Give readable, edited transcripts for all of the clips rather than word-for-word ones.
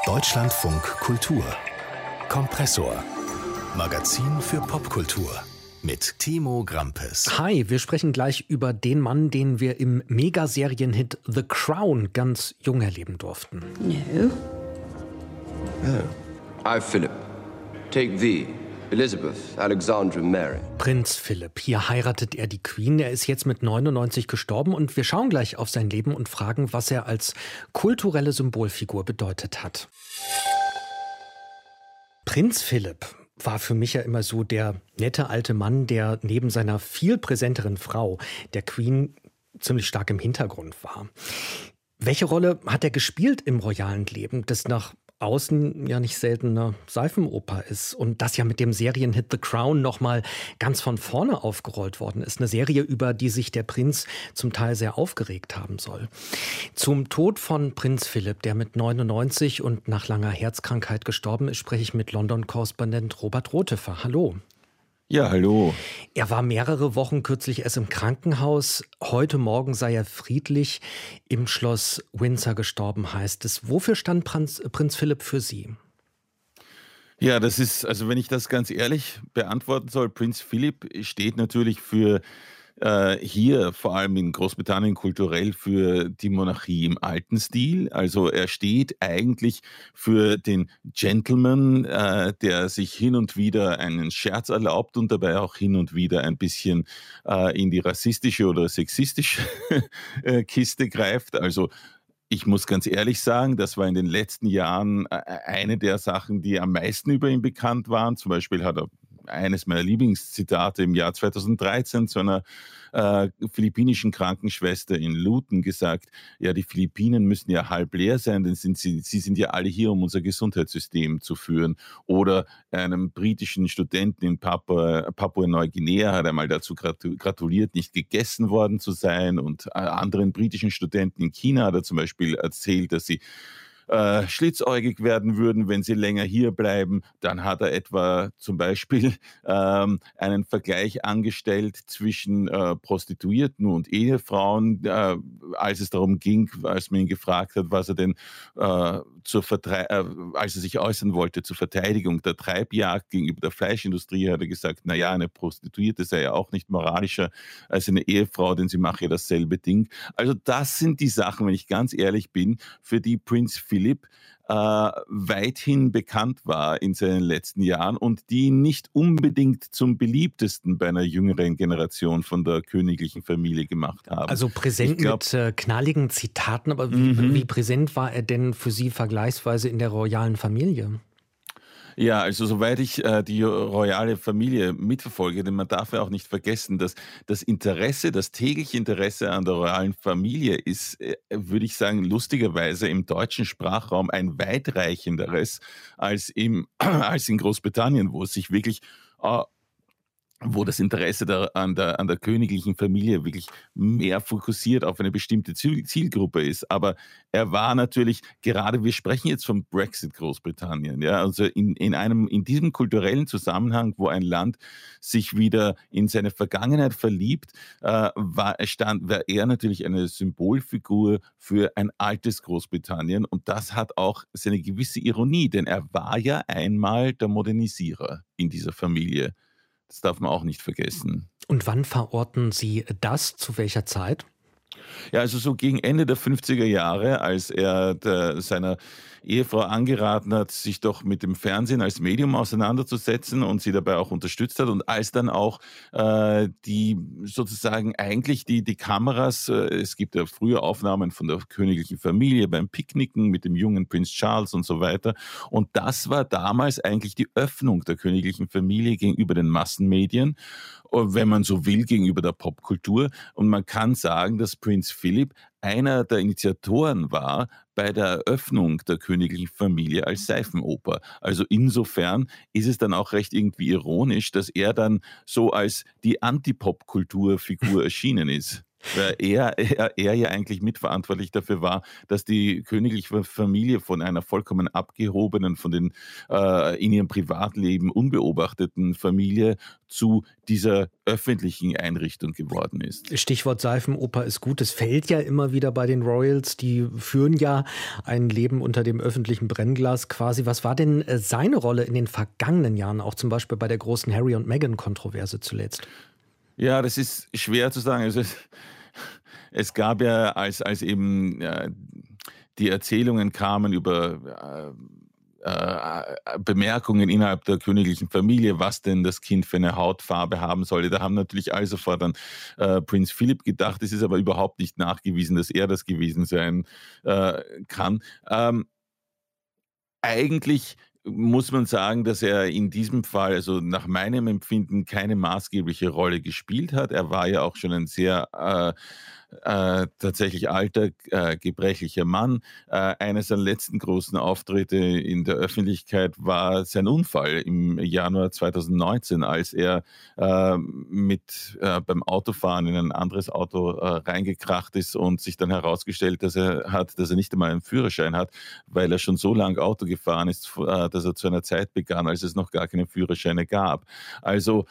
Deutschlandfunk Kultur Kompressor. Magazin für Popkultur mit Timo Grampes. Hi, wir sprechen gleich über den Mann, den wir im Megaserienhit The Crown ganz jung erleben durften. No. Oh. I, Philip, take thee, Elizabeth, Alexandra, Mary. Prinz Philip, hier heiratet er die Queen. Er ist jetzt mit 99 gestorben und wir schauen gleich auf sein Leben und fragen, was er als kulturelle Symbolfigur bedeutet hat. Prinz Philip war für mich ja immer so der nette alte Mann, der neben seiner viel präsenteren Frau, der Queen, ziemlich stark im Hintergrund war. Welche Rolle hat er gespielt im royalen Leben, das nach außen ja nicht selten eine Seifenoper ist und das ja mit dem Serienhit The Crown nochmal ganz von vorne aufgerollt worden ist. Eine Serie, über die sich der Prinz zum Teil sehr aufgeregt haben soll. Zum Tod von Prinz Philip, der mit 99 und nach langer Herzkrankheit gestorben ist, spreche ich mit London-Korrespondent Robert Rotheffer. Hallo. Ja, hallo. Er war mehrere Wochen kürzlich erst im Krankenhaus. Heute Morgen sei er friedlich im Schloss Windsor gestorben, heißt es. Wofür stand Prinz Philip für Sie? Ja, das ist, also wenn ich das ganz ehrlich beantworten soll, Prinz Philip steht natürlich für hier vor allem in Großbritannien kulturell für die Monarchie im alten Stil. Also er steht eigentlich für den Gentleman, der sich hin und wieder einen Scherz erlaubt und dabei auch hin und wieder ein bisschen in die rassistische oder sexistische Kiste greift. Also ich muss ganz ehrlich sagen, das war in den letzten Jahren eine der Sachen, die am meisten über ihn bekannt waren. Zum Beispiel hat er eines meiner Lieblingszitate im Jahr 2013 zu einer philippinischen Krankenschwester in Luton gesagt, ja, die Philippinen müssen ja halb leer sein, denn sie sind ja alle hier, um unser Gesundheitssystem zu führen. Oder einem britischen Studenten in Papua-Neuguinea hat einmal dazu gratuliert, nicht gegessen worden zu sein. Und anderen britischen Studenten in China hat er zum Beispiel erzählt, dass sie schlitzäugig werden würden, wenn sie länger hier bleiben. Dann hat er etwa zum Beispiel einen Vergleich angestellt zwischen Prostituierten und Ehefrauen, als es darum ging, als man ihn gefragt hat, was er denn als er sich äußern wollte zur Verteidigung der Treibjagd gegenüber der Fleischindustrie, hat er gesagt, naja, eine Prostituierte sei ja auch nicht moralischer als eine Ehefrau, denn sie mache ja dasselbe Ding. Also das sind die Sachen, wenn ich ganz ehrlich bin, für die Prinz Philip weithin bekannt war in seinen letzten Jahren und die ihn nicht unbedingt zum beliebtesten bei einer jüngeren Generation von der königlichen Familie gemacht haben. Also präsent mit knalligen Zitaten, aber wie präsent war er denn für Sie vergleichsweise in der royalen Familie? Ja, also soweit ich die royale Familie mitverfolge, denn man darf ja auch nicht vergessen, dass das Interesse, das tägliche Interesse an der royalen Familie ist, würde ich sagen, lustigerweise im deutschen Sprachraum ein weitreichenderes als in Großbritannien, wo es sich wirklich wo das Interesse an der königlichen Familie wirklich mehr fokussiert auf eine bestimmte Zielgruppe ist. Aber er war natürlich, gerade wir sprechen jetzt vom Brexit Großbritannien, ja, also in diesem kulturellen Zusammenhang, wo ein Land sich wieder in seine Vergangenheit verliebt, war er natürlich eine Symbolfigur für ein altes Großbritannien. Und das hat auch seine gewisse Ironie, denn er war ja einmal der Modernisierer in dieser Familie. Das darf man auch nicht vergessen. Und wann verorten Sie das? Zu welcher Zeit? Ja, also so gegen Ende der 50er Jahre, als er seiner Ehefrau angeraten hat, sich doch mit dem Fernsehen als Medium auseinanderzusetzen und sie dabei auch unterstützt hat. Und als dann auch die Kameras, es gibt ja frühe Aufnahmen von der königlichen Familie beim Picknicken mit dem jungen Prinz Charles und so weiter. Und das war damals eigentlich die Öffnung der königlichen Familie gegenüber den Massenmedien, wenn man so will, gegenüber der Popkultur. Und man kann sagen, dass Prinz Philip einer der Initiatoren war bei der Eröffnung der königlichen Familie als Seifenoper. Also insofern ist es dann auch recht irgendwie ironisch, dass er dann so als die Anti-Pop-Kulturfigur erschienen ist. Weil er ja eigentlich mitverantwortlich dafür war, dass die königliche Familie von einer vollkommen abgehobenen, in ihrem Privatleben unbeobachteten Familie zu dieser öffentlichen Einrichtung geworden ist. Stichwort Seifenoper ist gut. Es fällt ja immer wieder bei den Royals. Die führen ja ein Leben unter dem öffentlichen Brennglas quasi. Was war denn seine Rolle in den vergangenen Jahren, auch zum Beispiel bei der großen Harry- und Meghan-Kontroverse zuletzt? Ja, das ist schwer zu sagen. Also es gab ja, als eben die Erzählungen kamen über Bemerkungen innerhalb der königlichen Familie, was denn das Kind für eine Hautfarbe haben sollte. Da haben natürlich alle sofort an Prinz Philipp gedacht. Es ist aber überhaupt nicht nachgewiesen, dass er das gewesen sein kann. Eigentlich muss man sagen, dass er in diesem Fall, also nach meinem Empfinden, keine maßgebliche Rolle gespielt hat. Er war ja auch schon ein sehr tatsächlich alter, gebrechlicher Mann. Einer seiner letzten großen Auftritte in der Öffentlichkeit war sein Unfall im Januar 2019, als er beim Autofahren in ein anderes Auto reingekracht ist und sich dann herausgestellt, dass er nicht einmal einen Führerschein hat, weil er schon so lange Auto gefahren ist, dass er zu einer Zeit begann, als es noch gar keine Führerscheine gab. Also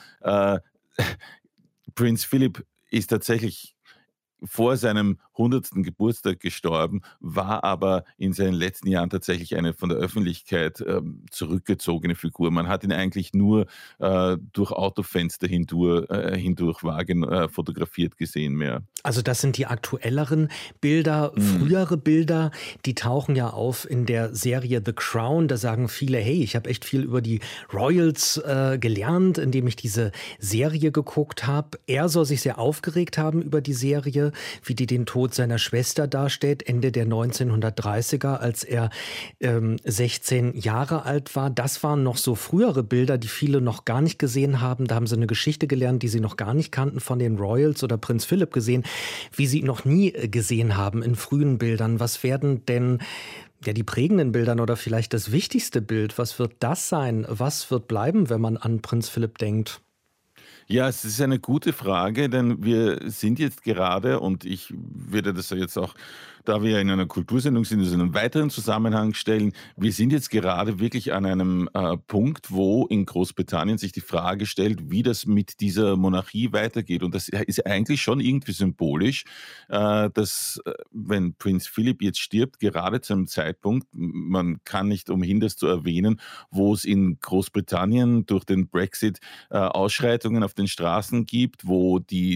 Prinz Philipp ist tatsächlich vor seinem 100. Geburtstag gestorben, war aber in seinen letzten Jahren tatsächlich eine von der Öffentlichkeit zurückgezogene Figur. Man hat ihn eigentlich nur durch Autofenster hindurch fotografiert gesehen mehr. Also das sind die aktuelleren Bilder. Frühere Bilder, die tauchen ja auf in der Serie The Crown. Da sagen viele, hey, ich habe echt viel über die Royals gelernt, indem ich diese Serie geguckt habe. Er soll sich sehr aufgeregt haben über die Serie, wie die den Tod seiner Schwester darstellt, Ende der 1930er, als er 16 Jahre alt war. Das waren noch so frühere Bilder, die viele noch gar nicht gesehen haben. Da haben sie eine Geschichte gelernt, die sie noch gar nicht kannten von den Royals oder Prinz Philipp gesehen, wie sie ihn noch nie gesehen haben in frühen Bildern. Was werden denn die prägenden Bildern oder vielleicht das wichtigste Bild? Was wird das sein? Was wird bleiben, wenn man an Prinz Philipp denkt? Ja, es ist eine gute Frage, denn wir sind jetzt gerade, und ich würde das ja jetzt auch, da wir in einer Kultursendung sind, in einen weiteren Zusammenhang stellen. Wir sind jetzt gerade wirklich an einem Punkt, wo in Großbritannien sich die Frage stellt, wie das mit dieser Monarchie weitergeht. Und das ist eigentlich schon irgendwie symbolisch, dass wenn Prinz Philipp jetzt stirbt, gerade zu einem Zeitpunkt, man kann nicht umhin, das zu erwähnen, wo es in Großbritannien durch den Brexit Ausschreitungen auf den Straßen gibt, wo die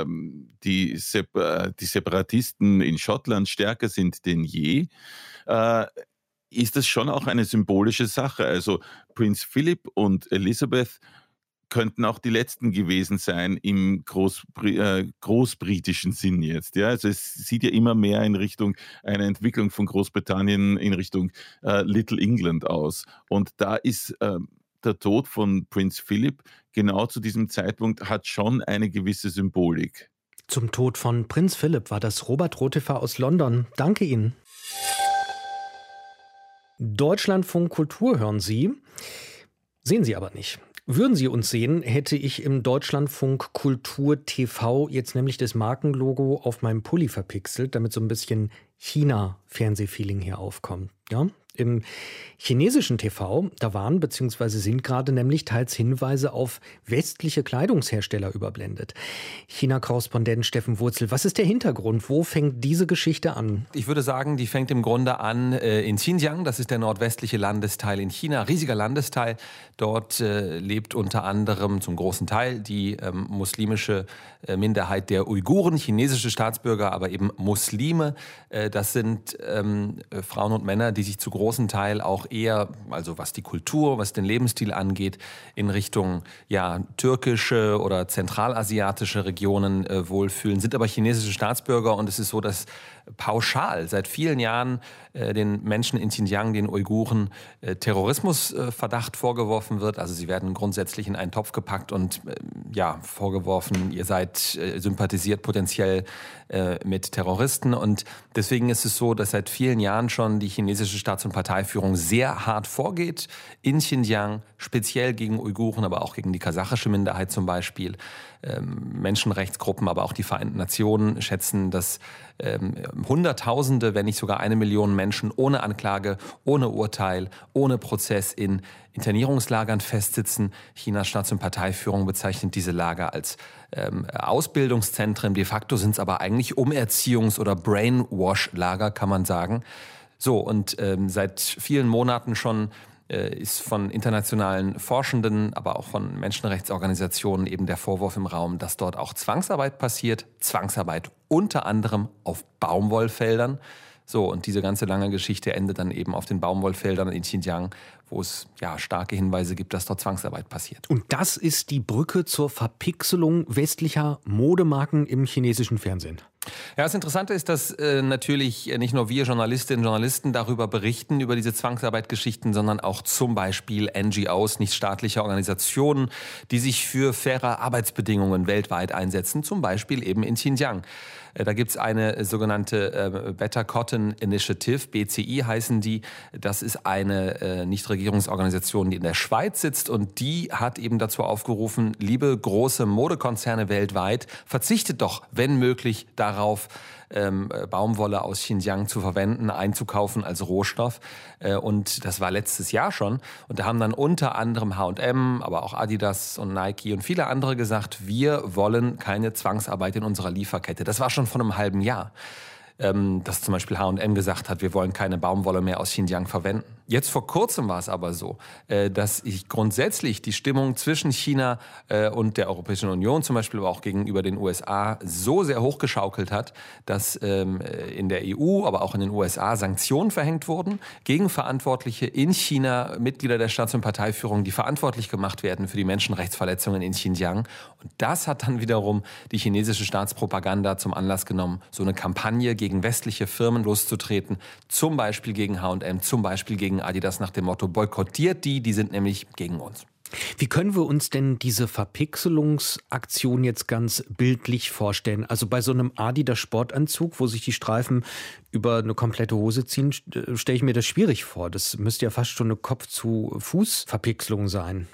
Separatisten in Schottland stärker sind denn je, ist das schon auch eine symbolische Sache. Also Prinz Philipp und Elizabeth könnten auch die letzten gewesen sein im großbritischen Sinn jetzt. Ja? Also es sieht ja immer mehr in Richtung einer Entwicklung von Großbritannien in Richtung Little England aus. Und da ist der Tod von Prinz Philipp genau zu diesem Zeitpunkt hat schon eine gewisse Symbolik. Zum Tod von Prinz Philipp war das Robert Rotefer aus London. Danke Ihnen. Deutschlandfunk Kultur hören Sie, sehen Sie aber nicht. Würden Sie uns sehen, hätte ich im Deutschlandfunk Kultur TV jetzt nämlich das Markenlogo auf meinem Pulli verpixelt, damit so ein bisschen China-Fernsehfeeling hier aufkommt. Ja? Im chinesischen TV, da waren bzw. sind gerade nämlich teils Hinweise auf westliche Kleidungshersteller überblendet. China-Korrespondent Steffen Wurzel, was ist der Hintergrund? Wo fängt diese Geschichte an? Ich würde sagen, die fängt im Grunde an in Xinjiang. Das ist der nordwestliche Landesteil in China, riesiger Landesteil. Dort lebt unter anderem zum großen Teil die muslimische Minderheit der Uiguren, chinesische Staatsbürger, aber eben Muslime. Das sind Frauen und Männer, die sich zu großen Teil auch eher, also was die Kultur, was den Lebensstil angeht, in Richtung türkische oder zentralasiatische Regionen wohlfühlen, sind aber chinesische Staatsbürger. Und es ist so, dass pauschal seit vielen Jahren den Menschen in Xinjiang, den Uiguren, Terrorismusverdacht vorgeworfen wird. Also sie werden grundsätzlich in einen Topf gepackt und vorgeworfen, ihr seid sympathisiert potenziell mit Terroristen. Und deswegen ist es so, dass seit vielen Jahren schon die chinesische Staats- und Parteiführung sehr hart vorgeht in Xinjiang, speziell gegen Uiguren, aber auch gegen die kasachische Minderheit zum Beispiel. Menschenrechtsgruppen, aber auch die Vereinten Nationen schätzen, dass Hunderttausende, wenn nicht sogar 1 Million Menschen ohne Anklage, ohne Urteil, ohne Prozess in Internierungslagern festsitzen. Chinas Staats- und Parteiführung bezeichnet diese Lager als Ausbildungszentren. De facto sind es aber eigentlich Umerziehungs- oder Brainwash-Lager, kann man sagen. So, und seit vielen Monaten schon ist von internationalen Forschenden, aber auch von Menschenrechtsorganisationen eben der Vorwurf im Raum, dass dort auch Zwangsarbeit passiert. Zwangsarbeit unter anderem auf Baumwollfeldern. So, und diese ganze lange Geschichte endet dann eben auf den Baumwollfeldern in Xinjiang, wo es starke Hinweise gibt, dass dort Zwangsarbeit passiert. Und das ist die Brücke zur Verpixelung westlicher Modemarken im chinesischen Fernsehen. Ja, das Interessante ist, dass natürlich nicht nur wir Journalistinnen und Journalisten darüber berichten, über diese Zwangsarbeitgeschichten, sondern auch zum Beispiel NGOs, nichtstaatliche Organisationen, die sich für faire Arbeitsbedingungen weltweit einsetzen, zum Beispiel eben in Xinjiang. Da gibt's eine sogenannte Better Cotton Initiative, BCI heißen die. Das ist eine Nichtregierungsorganisation, die in der Schweiz sitzt, und die hat eben dazu aufgerufen, liebe große Modekonzerne weltweit, verzichtet doch, wenn möglich, darauf, Baumwolle aus Xinjiang zu verwenden, einzukaufen als Rohstoff. Und das war letztes Jahr schon. Und da haben dann unter anderem H&M, aber auch Adidas und Nike und viele andere gesagt, wir wollen keine Zwangsarbeit in unserer Lieferkette. Das war schon vor einem halben Jahr, dass zum Beispiel H&M gesagt hat, wir wollen keine Baumwolle mehr aus Xinjiang verwenden. Jetzt vor kurzem war es aber so, dass sich grundsätzlich die Stimmung zwischen China und der Europäischen Union zum Beispiel, aber auch gegenüber den USA so sehr hochgeschaukelt hat, dass in der EU, aber auch in den USA Sanktionen verhängt wurden gegen Verantwortliche in China, Mitglieder der Staats- und Parteiführung, die verantwortlich gemacht werden für die Menschenrechtsverletzungen in Xinjiang. Und das hat dann wiederum die chinesische Staatspropaganda zum Anlass genommen, so eine Kampagne gegen westliche Firmen loszutreten, zum Beispiel gegen H&M, zum Beispiel gegen Adidas nach dem Motto, boykottiert die sind nämlich gegen uns. Wie können wir uns denn diese Verpixelungsaktion jetzt ganz bildlich vorstellen? Also bei so einem Adidas Sportanzug, wo sich die Streifen über eine komplette Hose ziehen, stelle ich mir das schwierig vor. Das müsste ja fast schon eine Kopf-zu-Fuß-Verpixelung sein.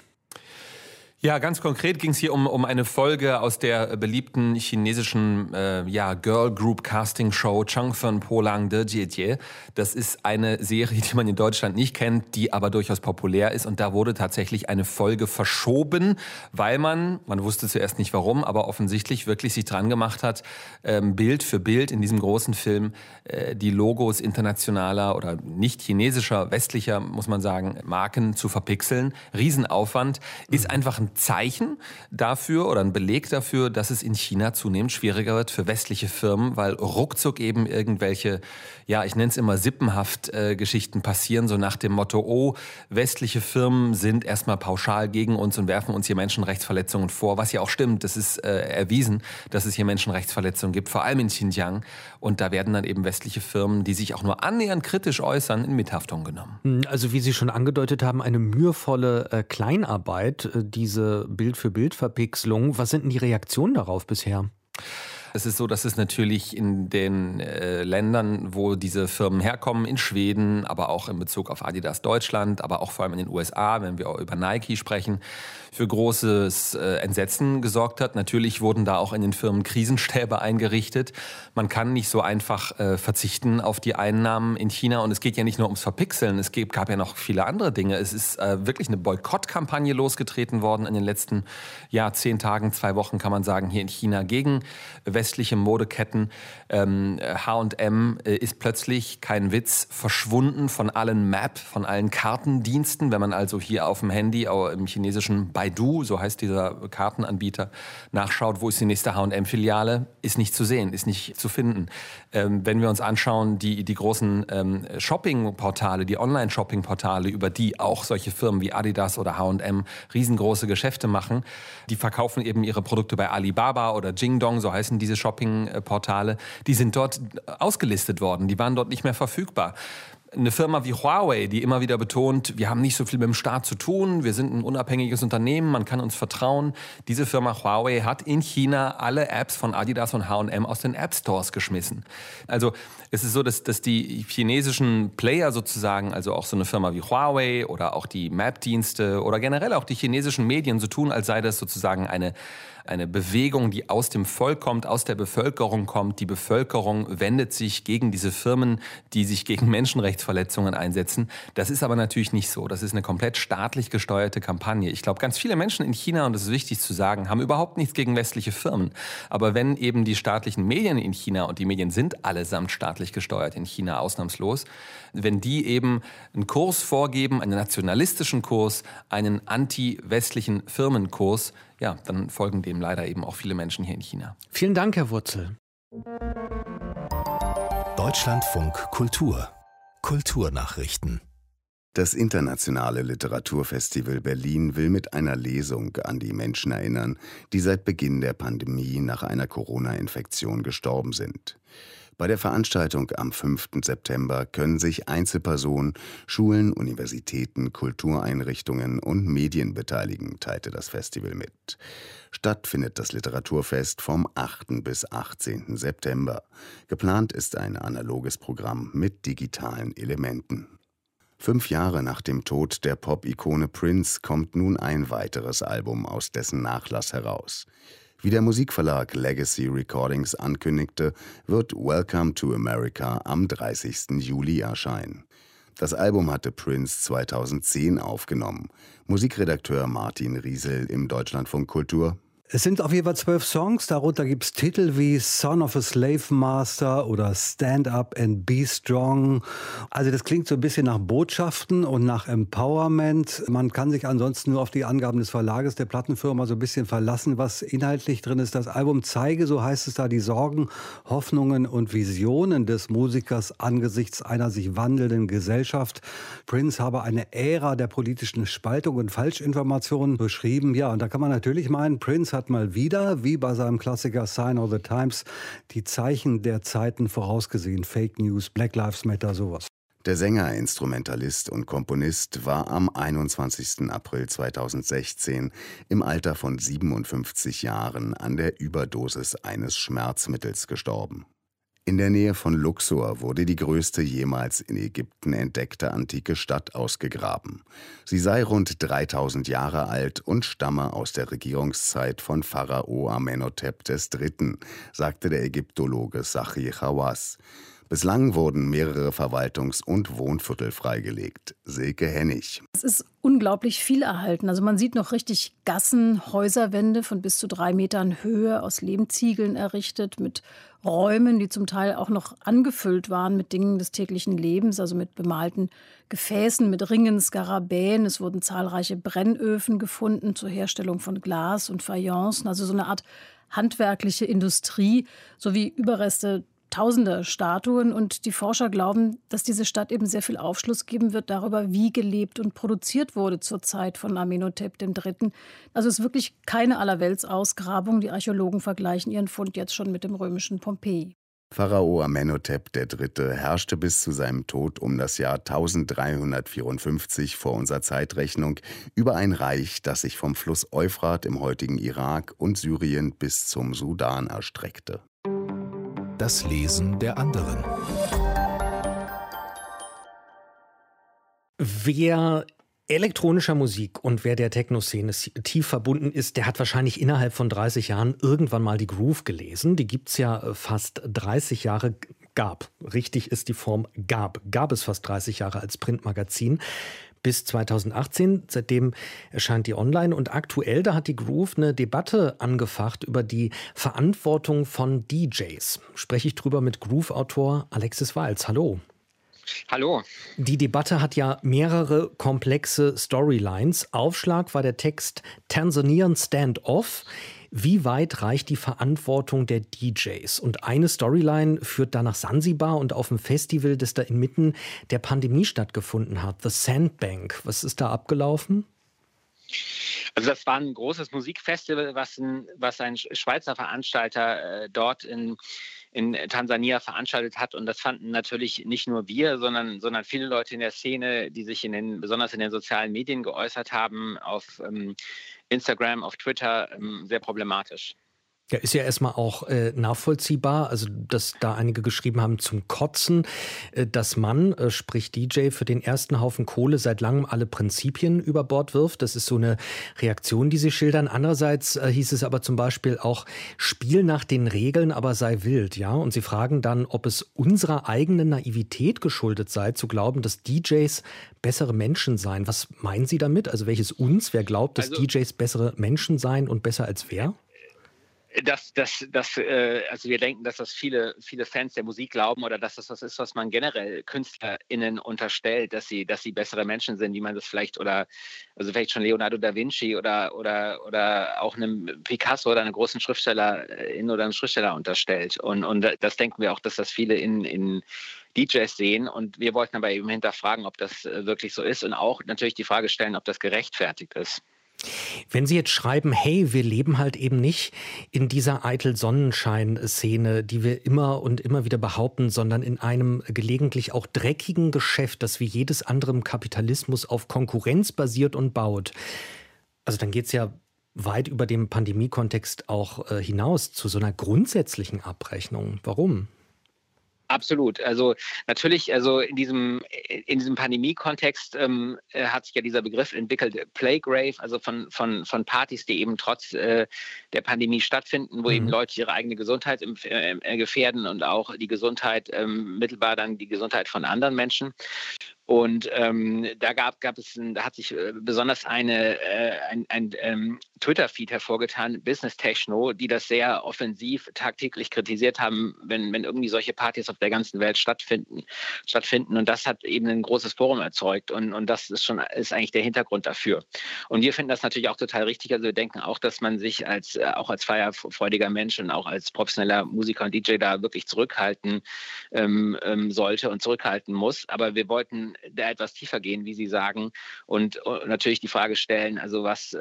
Ja, ganz konkret ging es hier um eine Folge aus der beliebten chinesischen Girl Group Casting Show Changfen Polang de Jie. Das ist eine Serie, die man in Deutschland nicht kennt, die aber durchaus populär ist. Und da wurde tatsächlich eine Folge verschoben, weil man wusste zuerst nicht warum, aber offensichtlich wirklich sich dran gemacht hat, Bild für Bild in diesem großen Film die Logos internationaler oder nicht chinesischer, westlicher, muss man sagen, Marken zu verpixeln. Riesenaufwand, ist einfach ein Zeichen dafür oder ein Beleg dafür, dass es in China zunehmend schwieriger wird für westliche Firmen, weil ruckzuck eben irgendwelche, ich nenne es immer sippenhaft Geschichten passieren, so nach dem Motto, oh, westliche Firmen sind erstmal pauschal gegen uns und werfen uns hier Menschenrechtsverletzungen vor, was ja auch stimmt, das ist erwiesen, dass es hier Menschenrechtsverletzungen gibt, vor allem in Xinjiang, und da werden dann eben westliche Firmen, die sich auch nur annähernd kritisch äußern, in Mithaftung genommen. Also wie Sie schon angedeutet haben, eine mühevolle Kleinarbeit, diese Bild-für-Bild-Verpixelung. Was sind denn die Reaktionen darauf bisher? Es ist so, dass es natürlich in den Ländern, wo diese Firmen herkommen, in Schweden, aber auch in Bezug auf Adidas Deutschland, aber auch vor allem in den USA, wenn wir auch über Nike sprechen, für großes Entsetzen gesorgt hat. Natürlich wurden da auch in den Firmen Krisenstäbe eingerichtet. Man kann nicht so einfach verzichten auf die Einnahmen in China. Und es geht ja nicht nur ums Verpixeln, es gab ja noch viele andere Dinge. Es ist wirklich eine Boykottkampagne losgetreten worden in den letzten 10 Tagen, 2 Wochen, kann man sagen, hier in China gegen westliche Modeketten. H&M ist plötzlich, kein Witz, verschwunden von allen von allen Kartendiensten. Wenn man also hier auf dem Handy, im chinesischen Baidu, so heißt dieser Kartenanbieter, nachschaut, wo ist die nächste H&M-Filiale, ist nicht zu sehen, ist nicht zu finden. Wenn wir uns anschauen, die großen Shopping-Portale, die Online-Shopping-Portale, über die auch solche Firmen wie Adidas oder H&M riesengroße Geschäfte machen, die verkaufen eben ihre Produkte bei Alibaba oder Jingdong, so heißen diese diese Shopping-Portale, die sind dort ausgelistet worden, die waren dort nicht mehr verfügbar. Eine Firma wie Huawei, die immer wieder betont, wir haben nicht so viel mit dem Staat zu tun, wir sind ein unabhängiges Unternehmen, man kann uns vertrauen. Diese Firma Huawei hat in China alle Apps von Adidas und H&M aus den App Stores geschmissen. Also es ist so, dass die chinesischen Player sozusagen, also auch so eine Firma wie Huawei oder auch die Map-Dienste oder generell auch die chinesischen Medien so tun, als sei das sozusagen eine Bewegung, die aus dem Volk kommt, aus der Bevölkerung kommt. Die Bevölkerung wendet sich gegen diese Firmen, die sich gegen Menschenrechtsverletzungen einsetzen. Das ist aber natürlich nicht so. Das ist eine komplett staatlich gesteuerte Kampagne. Ich glaube, ganz viele Menschen in China, und das ist wichtig zu sagen, haben überhaupt nichts gegen westliche Firmen. Aber wenn eben die staatlichen Medien in China, und die Medien sind allesamt staatlich gesteuert in China, ausnahmslos, wenn die eben einen Kurs vorgeben, einen nationalistischen Kurs, einen anti-westlichen Firmenkurs, ja, dann folgen dem leider eben auch viele Menschen hier in China. Vielen Dank, Herr Wurzel. Deutschlandfunk Kultur. Kulturnachrichten. Das Internationale Literaturfestival Berlin will mit einer Lesung an die Menschen erinnern, die seit Beginn der Pandemie nach einer Corona-Infektion gestorben sind. Bei der Veranstaltung am 5. September können sich Einzelpersonen, Schulen, Universitäten, Kultureinrichtungen und Medien beteiligen, teilte das Festival mit. Statt findet das Literaturfest vom 8. bis 18. September. Geplant ist ein analoges Programm mit digitalen Elementen. 5 Jahre nach dem Tod der Pop-Ikone Prince kommt nun ein weiteres Album aus dessen Nachlass heraus. Wie der Musikverlag Legacy Recordings ankündigte, wird Welcome to America am 30. Juli erscheinen. Das Album hatte Prince 2010 aufgenommen. Musikredakteur Martin Riesel im Deutschlandfunk Kultur. Es sind auf jeden Fall 12 Songs, darunter gibt es Titel wie Son of a Slave Master oder Stand Up and Be Strong. Also das klingt so ein bisschen nach Botschaften und nach Empowerment. Man kann sich ansonsten nur auf die Angaben des Verlages der Plattenfirma so ein bisschen verlassen, was inhaltlich drin ist. Das Album zeige, so heißt es da, die Sorgen, Hoffnungen und Visionen des Musikers angesichts einer sich wandelnden Gesellschaft. Prince habe eine Ära der politischen Spaltung und Falschinformationen beschrieben. Ja, und da kann man natürlich meinen, Prince hat mal wieder, wie bei seinem Klassiker Sign of the Times, die Zeichen der Zeiten vorausgesehen. Fake News, Black Lives Matter, sowas. Der Sänger, Instrumentalist und Komponist war am 21. April 2016 im Alter von 57 Jahren an der Überdosis eines Schmerzmittels gestorben. In der Nähe von Luxor wurde die größte jemals in Ägypten entdeckte antike Stadt ausgegraben. Sie sei rund 3000 Jahre alt und stamme aus der Regierungszeit von Pharao Amenhotep III., sagte der Ägyptologe Sachi Hawass. Bislang wurden mehrere Verwaltungs- und Wohnviertel freigelegt. Silke Hennig. Es ist unglaublich viel erhalten. Also man sieht noch richtig Gassen, Häuserwände von bis zu 3 Metern Höhe aus Lehmziegeln errichtet, mit Räumen, die zum Teil auch noch angefüllt waren mit Dingen des täglichen Lebens, also mit bemalten Gefäßen, mit Ringen, Skarabäen. Es wurden zahlreiche Brennöfen gefunden zur Herstellung von Glas und Fayencen, also so eine Art handwerkliche Industrie sowie Überreste Tausende Statuen, und die Forscher glauben, dass diese Stadt eben sehr viel Aufschluss geben wird darüber, wie gelebt und produziert wurde zur Zeit von Amenhotep III. Also es ist wirklich keine Allerweltsausgrabung. Die Archäologen vergleichen ihren Fund jetzt schon mit dem römischen Pompeji. Pharao Amenhotep III. Herrschte bis zu seinem Tod um das Jahr 1354 vor unserer Zeitrechnung über ein Reich, das sich vom Fluss Euphrat im heutigen Irak und Syrien bis zum Sudan erstreckte. Das Lesen der anderen. Wer elektronischer Musik und wer der Techno-Szene tief verbunden ist, der hat wahrscheinlich innerhalb von 30 Jahren irgendwann mal die Groove gelesen. Die gibt's ja fast 30 Jahre, richtig ist die Form gab es fast 30 Jahre als Printmagazin. Bis 2018, seitdem erscheint die online, und aktuell, da hat die Groove eine Debatte angefacht über die Verantwortung von DJs. Spreche ich drüber mit Groove-Autor Alexis Walz. Hallo. Hallo. Die Debatte hat ja mehrere komplexe Storylines. Aufschlag war der Text Tanzanian Stand-Off. Wie weit reicht die Verantwortung der DJs? Und eine Storyline führt da nach Sansibar und auf ein Festival, das da inmitten der Pandemie stattgefunden hat, The Sandbank. Was ist da abgelaufen? Also das war ein großes Musikfestival, was ein Schweizer Veranstalter dort in Tansania veranstaltet hat. Und das fanden natürlich nicht nur wir, sondern viele Leute in der Szene, die sich besonders in den sozialen Medien geäußert haben, auf Instagram, auf Twitter, sehr problematisch. Ja, ist ja erstmal auch nachvollziehbar, also dass da einige geschrieben haben zum Kotzen, dass man, sprich DJ, für den ersten Haufen Kohle seit langem alle Prinzipien über Bord wirft. Das ist so eine Reaktion, die Sie schildern. Andererseits hieß es aber zum Beispiel auch, Spiel nach den Regeln, aber sei wild, ja. Und Sie fragen dann, ob es unserer eigenen Naivität geschuldet sei, zu glauben, dass DJs bessere Menschen seien. Was meinen Sie damit? Also welches uns? Wer glaubt, dass DJs bessere Menschen seien und besser als wer? Also wir denken, dass das viele Fans der Musik glauben oder dass das was ist, was man generell KünstlerInnen unterstellt, dass sie bessere Menschen sind, wie man das vielleicht vielleicht schon Leonardo da Vinci oder auch einem Picasso oder einem großen Schriftstellerin oder einem Schriftsteller unterstellt. Und das denken wir auch, dass das viele in DJs sehen. Und wir wollten aber eben hinterfragen, ob das wirklich so ist und auch natürlich die Frage stellen, ob das gerechtfertigt ist. Wenn Sie jetzt schreiben, hey, wir leben halt eben nicht in dieser Eitel-Sonnenschein-Szene, die wir immer und immer wieder behaupten, sondern in einem gelegentlich auch dreckigen Geschäft, das wie jedes andere im Kapitalismus auf Konkurrenz basiert und baut. Also dann geht es ja weit über den Pandemie-Kontext auch hinaus zu so einer grundsätzlichen Abrechnung. Warum? Absolut. Also natürlich, in diesem Pandemie-Kontext hat sich ja dieser Begriff entwickelt, Plague Rave, also von Partys, die eben trotz der Pandemie stattfinden, wo eben Leute ihre eigene Gesundheit gefährden und auch die Gesundheit, mittelbar dann die Gesundheit von anderen Menschen. Und da hat sich besonders ein Twitter-Feed hervorgetan, Business Techno, die das sehr offensiv tagtäglich kritisiert haben, wenn irgendwie solche Partys auf der ganzen Welt stattfinden. Und das hat eben ein großes Forum erzeugt. Und das ist eigentlich der Hintergrund dafür. Und wir finden das natürlich auch total richtig. Also wir denken auch, dass man sich auch als feierfreudiger Mensch und auch als professioneller Musiker und DJ da wirklich zurückhalten sollte und zurückhalten muss. Aber wir wollten da etwas tiefer gehen, wie Sie sagen, und natürlich die Frage stellen, also was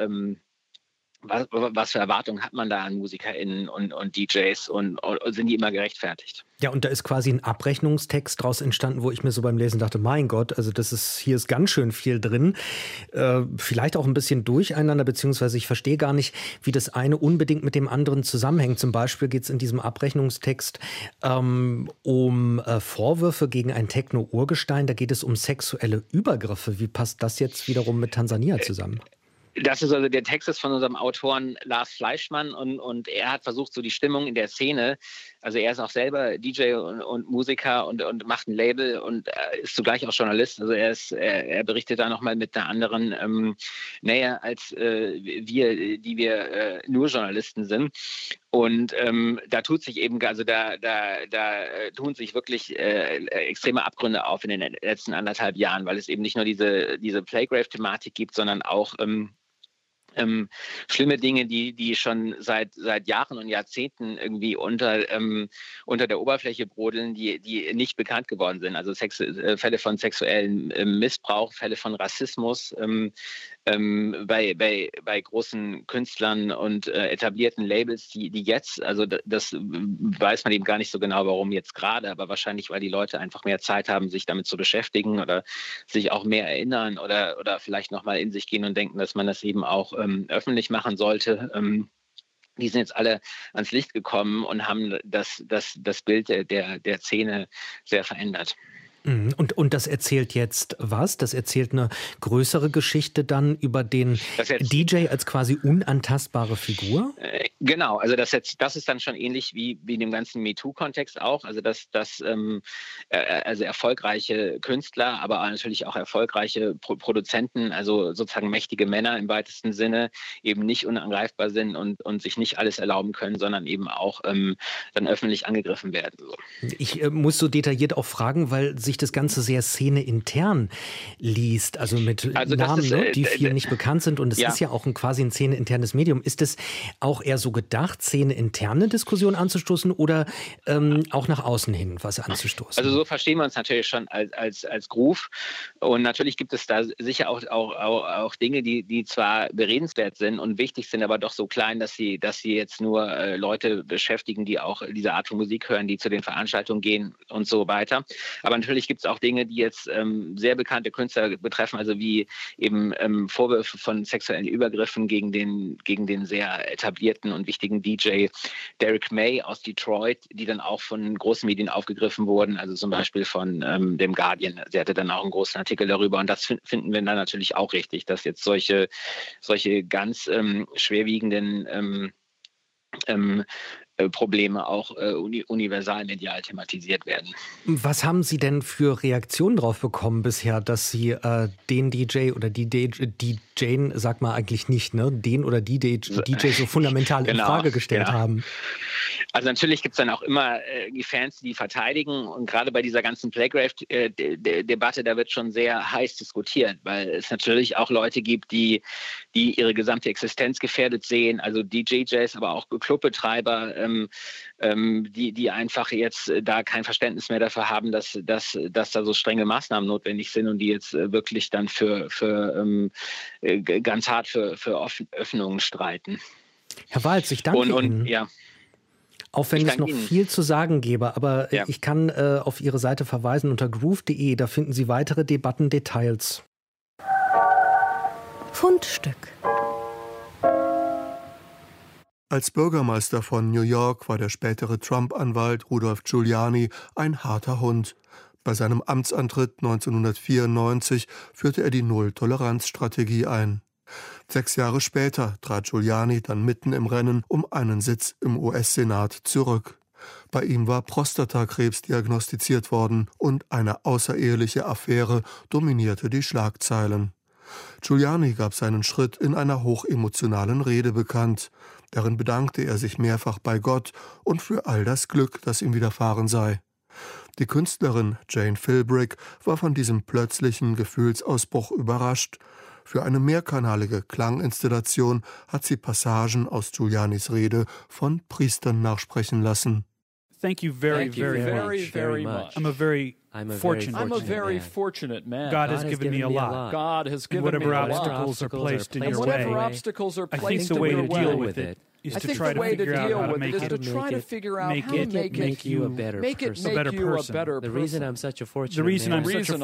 für Erwartungen hat man da an MusikerInnen und DJs und sind die immer gerechtfertigt? Ja, und da ist quasi ein Abrechnungstext draus entstanden, wo ich mir so beim Lesen dachte, mein Gott, also hier ist ganz schön viel drin. Vielleicht auch ein bisschen durcheinander, beziehungsweise ich verstehe gar nicht, wie das eine unbedingt mit dem anderen zusammenhängt. Zum Beispiel geht es in diesem Abrechnungstext um Vorwürfe gegen ein Techno-Urgestein. Da geht es um sexuelle Übergriffe. Wie passt das jetzt wiederum mit Tansania zusammen? Der Text ist von unserem Autoren Lars Fleischmann und er hat versucht, so die Stimmung in der Szene, also er ist auch selber DJ und Musiker und macht ein Label und ist zugleich auch Journalist, also er berichtet da nochmal mit einer anderen Nähe als wir, die wir nur Journalisten sind. Und da tut sich eben, also da tun sich wirklich extreme Abgründe auf in den letzten 1,5 Jahren, weil es eben nicht nur diese Playgrave-Thematik gibt, sondern auch schlimme Dinge, die schon seit Jahren und Jahrzehnten irgendwie unter der Oberfläche brodeln, die nicht bekannt geworden sind. Also Fälle von sexuellem Missbrauch, Fälle von Rassismus bei großen Künstlern und etablierten Labels, die jetzt, also das weiß man eben gar nicht so genau, warum jetzt gerade, aber wahrscheinlich, weil die Leute einfach mehr Zeit haben, sich damit zu beschäftigen oder sich auch mehr erinnern oder vielleicht nochmal in sich gehen und denken, dass man das eben auch öffentlich machen sollte. Die sind jetzt alle ans Licht gekommen und haben das Bild der Szene sehr verändert. Und das erzählt jetzt was? Das erzählt eine größere Geschichte dann über den DJ als quasi unantastbare Figur? Genau, also das ist dann schon ähnlich wie in dem ganzen MeToo-Kontext auch. Also also erfolgreiche Künstler, aber natürlich auch erfolgreiche Produzenten, also sozusagen mächtige Männer im weitesten Sinne, eben nicht unangreifbar sind und sich nicht alles erlauben können, sondern eben auch dann öffentlich angegriffen werden. So. Ich muss so detailliert auch fragen, weil sich das Ganze sehr szeneintern liest, also mit Namen, die vielen nicht bekannt sind und es ist ja auch quasi ein szeneinternes Medium. Ist es auch eher so so gedacht, szeneinterne Diskussionen anzustoßen oder auch nach außen hin was anzustoßen? Also so verstehen wir uns natürlich schon als Groove. Und natürlich gibt es da sicher auch Dinge, die zwar beredenswert sind und wichtig sind, aber doch so klein, dass sie jetzt nur Leute beschäftigen, die auch diese Art von Musik hören, die zu den Veranstaltungen gehen und so weiter. Aber natürlich gibt es auch Dinge, die jetzt sehr bekannte Künstler betreffen, also wie eben Vorwürfe von sexuellen Übergriffen gegen den sehr etablierten und wichtigen DJ Derek May aus Detroit, die dann auch von großen Medien aufgegriffen wurden, also zum Beispiel von dem Guardian. Sie hatte dann auch einen großen Artikel darüber und das finden wir dann natürlich auch richtig, dass jetzt solche ganz schwerwiegenden Probleme auch universal medial thematisiert werden. Was haben Sie denn für Reaktionen drauf bekommen bisher, dass Sie den DJ oder die DJen, sag mal eigentlich nicht, ne, den oder die DJ so fundamental in Frage gestellt haben? Also natürlich gibt es dann auch immer die Fans, die verteidigen und gerade bei dieser ganzen Playgrave-Debatte, da wird schon sehr heiß diskutiert, weil es natürlich auch Leute gibt, die ihre gesamte Existenz gefährdet sehen, also DJs, aber auch Clubbetreiber, die einfach jetzt da kein Verständnis mehr dafür haben, dass da so strenge Maßnahmen notwendig sind und die jetzt wirklich dann ganz hart für Öffnungen streiten. Herr Walz, ich danke Ihnen. Ja. Auch wenn es noch viel zu sagen gäbe, aber ich kann auf Ihre Seite verweisen unter groove.de, da finden Sie weitere Debattendetails. Fundstück. Als Bürgermeister von New York war der spätere Trump-Anwalt Rudolph Giuliani ein harter Hund. Bei seinem Amtsantritt 1994 führte er die Null-Toleranz-Strategie ein. 6 Jahre später trat Giuliani dann mitten im Rennen um einen Sitz im US-Senat zurück. Bei ihm war Prostatakrebs diagnostiziert worden und eine außereheliche Affäre dominierte die Schlagzeilen. Giuliani gab seinen Schritt in einer hochemotionalen Rede bekannt. Darin bedankte er sich mehrfach bei Gott und für all das Glück, das ihm widerfahren sei. Die Künstlerin Jane Philbrick war von diesem plötzlichen Gefühlsausbruch überrascht. Für eine mehrkanalige Klanginstallation hat sie Passagen aus Giulianis Rede von Priestern nachsprechen lassen. Thank you very much. I'm a very fortunate man. God has given me a lot. God has given me a lot. Whatever obstacles are placed in your way, I think the way to deal with it is to try to figure out how to make you a better person. The reason I'm such a fortunate man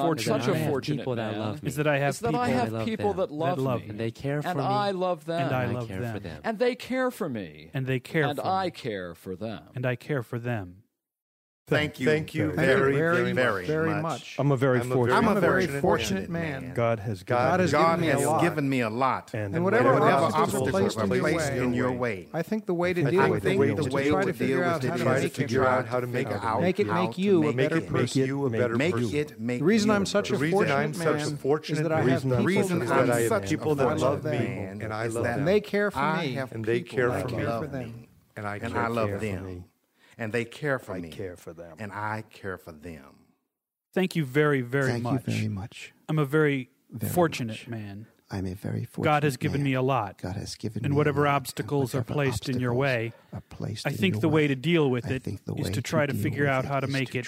is that I have people that love me. And they care for me. And I love them. And I love them. And they care for me. And they care for me. And I care for them. And I care for them. Thank you very much. I'm a very fortunate man. God has given me a lot. And whatever obstacles are placed in your way, I think the way to deal with it is to try to figure out how to make you a better person. The reason I'm such a fortunate man is that I have people that love me, and I love them. And they care for me. And they care for them. And I love them. And they care for me. I care for them. And I care for them. Thank you very much. Thank you very much. I'm a very fortunate man. I'm a very fortunate God has given me a lot. God has given me and whatever obstacles are placed in your way, I think the way to deal with it is to try to figure out how to make you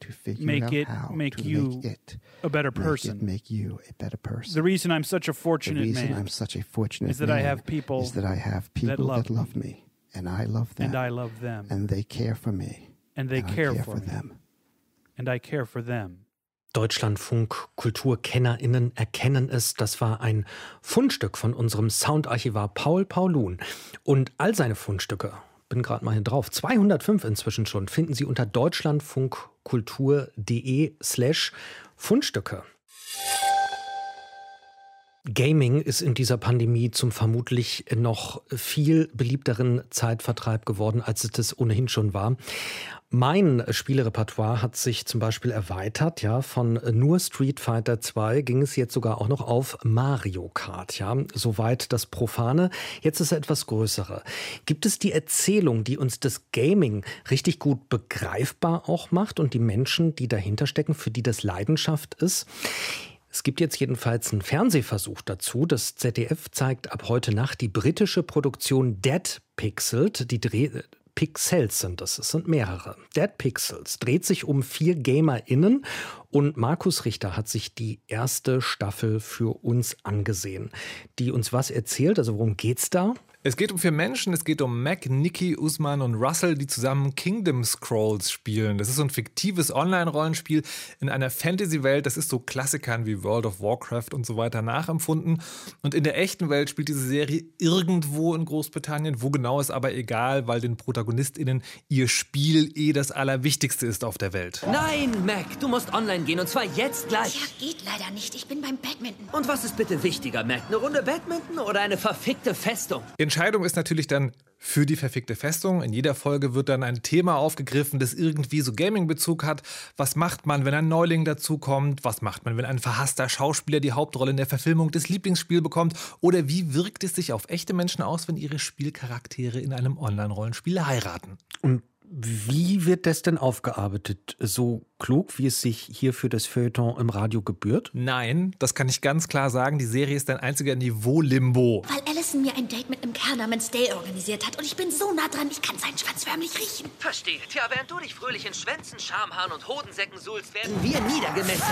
a better person. The reason I'm such a fortunate man is that I have people that love me. And I love them. And I love them. And they care for me. And they care for them. And I care for them. Deutschlandfunk-KulturkennerInnen erkennen es. Das war ein Fundstück von unserem Soundarchivar Paul Paulun. Und all seine Fundstücke, bin gerade mal hier drauf, 205 inzwischen schon, finden Sie unter deutschlandfunkkultur.de/Fundstücke. Gaming ist in dieser Pandemie zum vermutlich noch viel beliebteren Zeitvertreib geworden, als es das ohnehin schon war. Mein Spielerepertoire hat sich zum Beispiel erweitert, ja, von nur Street Fighter 2 ging es jetzt sogar auch noch auf Mario Kart, ja, soweit das Profane. Jetzt ist es etwas größere. Gibt es die Erzählung, die uns das Gaming richtig gut begreifbar auch macht und die Menschen, die dahinter stecken, für die das Leidenschaft ist? Es gibt jetzt jedenfalls einen Fernsehversuch dazu. Das ZDF zeigt ab heute Nacht die britische Produktion Dead Pixels. Pixels sind das, es sind mehrere. Dead Pixels dreht sich um 4 GamerInnen und Markus Richter hat sich die erste Staffel für uns angesehen, die uns was erzählt. Also worum geht's da? Es geht um 4 Menschen, es geht um Mac, Nikki, Usman und Russell, die zusammen Kingdom Scrolls spielen. Das ist so ein fiktives Online-Rollenspiel in einer Fantasy-Welt. Das ist so Klassikern wie World of Warcraft und so weiter nachempfunden. Und in der echten Welt spielt diese Serie irgendwo in Großbritannien. Wo genau ist aber egal, weil den ProtagonistInnen ihr Spiel das Allerwichtigste ist auf der Welt. Nein, Mac, du musst online gehen und zwar jetzt gleich. Ja, geht leider nicht. Ich bin beim Badminton. Und was ist bitte wichtiger, Mac? Eine Runde Badminton oder eine verfickte Festung? Die Entscheidung ist natürlich dann für die verfickte Festung. In jeder Folge wird dann ein Thema aufgegriffen, das irgendwie so Gaming-Bezug hat. Was macht man, wenn ein Neuling dazukommt? Was macht man, wenn ein verhasster Schauspieler die Hauptrolle in der Verfilmung des Lieblingsspiels bekommt? Oder wie wirkt es sich auf echte Menschen aus, wenn ihre Spielcharaktere in einem Online-Rollenspiel heiraten? Und wie wird das denn aufgearbeitet? So klug, wie es sich hier für das Feuilleton im Radio gebührt? Nein, das kann ich ganz klar sagen. Die Serie ist ein einziger Niveau-Limbo. Weil Allison mir ein Date mit einem Kerl namens Dale organisiert hat und ich bin so nah dran, ich kann seinen Schwanz förmlich riechen. Verstehe. Tja, während du dich fröhlich in Schwänzen, Schamhaaren und Hodensäcken suhlst, werden wir niedergemetzelt.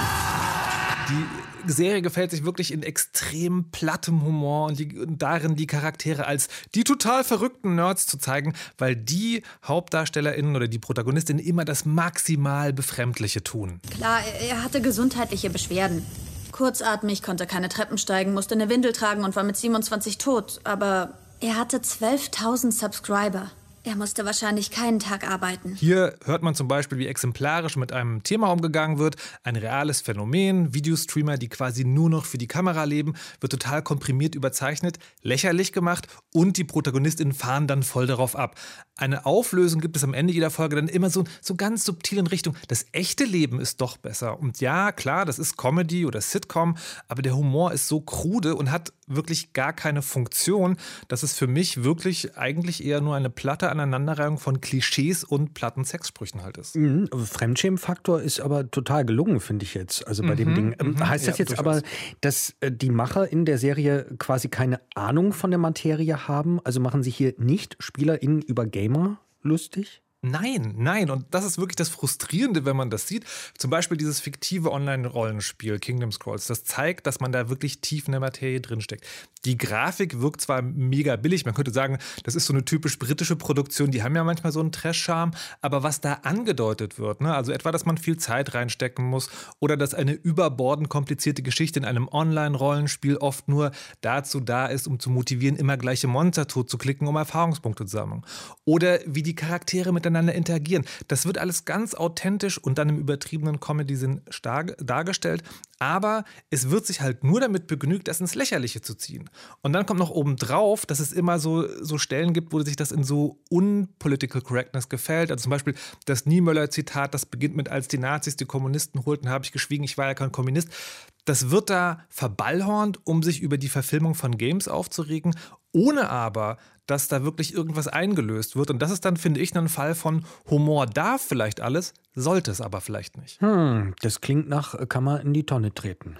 Die Serie gefällt sich wirklich in extrem plattem Humor und darin, die Charaktere als die total verrückten Nerds zu zeigen, weil die HauptdarstellerInnen oder die ProtagonistInnen immer das maximal Befremdliche tun. Klar, er hatte gesundheitliche Beschwerden. Kurzatmig, konnte keine Treppen steigen, musste eine Windel tragen und war mit 27 tot. Aber er hatte 12.000 Subscriber. Er musste wahrscheinlich keinen Tag arbeiten. Hier hört man zum Beispiel, wie exemplarisch mit einem Thema umgegangen wird. Ein reales Phänomen, Videostreamer, die quasi nur noch für die Kamera leben, wird total komprimiert überzeichnet, lächerlich gemacht und die ProtagonistInnen fahren dann voll darauf ab. Eine Auflösung gibt es am Ende jeder Folge dann immer so ganz subtil in Richtung, das echte Leben ist doch besser. Und ja, klar, das ist Comedy oder Sitcom, aber der Humor ist so krude und hat wirklich gar keine Funktion, dass es für mich wirklich eigentlich eher nur eine platte Aneinanderreihung von Klischees und platten Sexsprüchen halt ist. Fremdschämen-Faktor ist aber total gelungen, finde ich jetzt, also bei dem Ding. Heißt das jetzt durchaus. Aber, dass die Macher in der Serie quasi keine Ahnung von der Materie haben? Also machen sich hier nicht SpielerInnen über Gamer lustig? Nein. Und das ist wirklich das Frustrierende, wenn man das sieht. Zum Beispiel dieses fiktive Online-Rollenspiel Kingdom Scrolls. Das zeigt, dass man da wirklich tief in der Materie drinsteckt. Die Grafik wirkt zwar mega billig. Man könnte sagen, das ist so eine typisch britische Produktion. Die haben ja manchmal so einen Trash-Charme. Aber was da angedeutet wird, ne? Also etwa, dass man viel Zeit reinstecken muss oder dass eine überbordend komplizierte Geschichte in einem Online-Rollenspiel oft nur dazu da ist, um zu motivieren, immer gleiche Monster totzuklicken, um Erfahrungspunkte zu sammeln. Oder wie die Charaktere miteinander interagieren. Das wird alles ganz authentisch und dann im übertriebenen Comedy-Sinn dargestellt. Aber es wird sich halt nur damit begnügt, das ins Lächerliche zu ziehen. Und dann kommt noch obendrauf, dass es immer so Stellen gibt, wo sich das in so unpolitical correctness gefällt. Also zum Beispiel das Niemöller-Zitat, das beginnt mit, als die Nazis die Kommunisten holten, habe ich geschwiegen, ich war ja kein Kommunist. Das wird da verballhornt, um sich über die Verfilmung von Games aufzuregen, ohne aber, dass da wirklich irgendwas eingelöst wird. Und das ist dann, finde ich, ein Fall von Humor darf vielleicht alles, sollte es aber vielleicht nicht. Das klingt nach, kann man in die Tonne treten.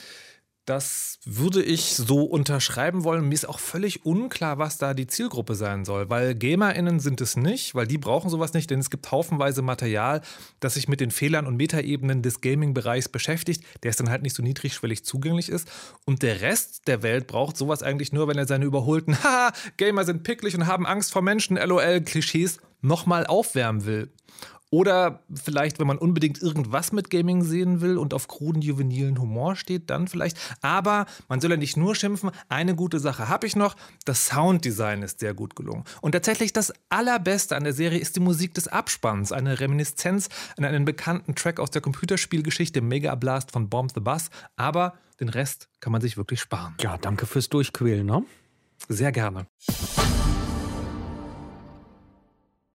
Das würde ich so unterschreiben wollen. Mir ist auch völlig unklar, was da die Zielgruppe sein soll, weil GamerInnen sind es nicht, weil die brauchen sowas nicht, denn es gibt haufenweise Material, das sich mit den Fehlern und Metaebenen des Gaming-Bereichs beschäftigt, der es dann halt nicht so niedrigschwellig zugänglich ist. Und der Rest der Welt braucht sowas eigentlich nur, wenn er seine überholten Gamer sind picklig und haben Angst vor Menschen, LOL-Klischees nochmal aufwärmen will. Oder vielleicht, wenn man unbedingt irgendwas mit Gaming sehen will und auf kruden, juvenilen Humor steht, dann vielleicht. Aber man soll ja nicht nur schimpfen. Eine gute Sache habe ich noch. Das Sounddesign ist sehr gut gelungen. Und tatsächlich das Allerbeste an der Serie ist die Musik des Abspanns. Eine Reminiszenz an einen bekannten Track aus der Computerspielgeschichte Mega Blast von Bomb the Bus. Aber den Rest kann man sich wirklich sparen. Ja, danke fürs Durchquälen, ne? Sehr gerne.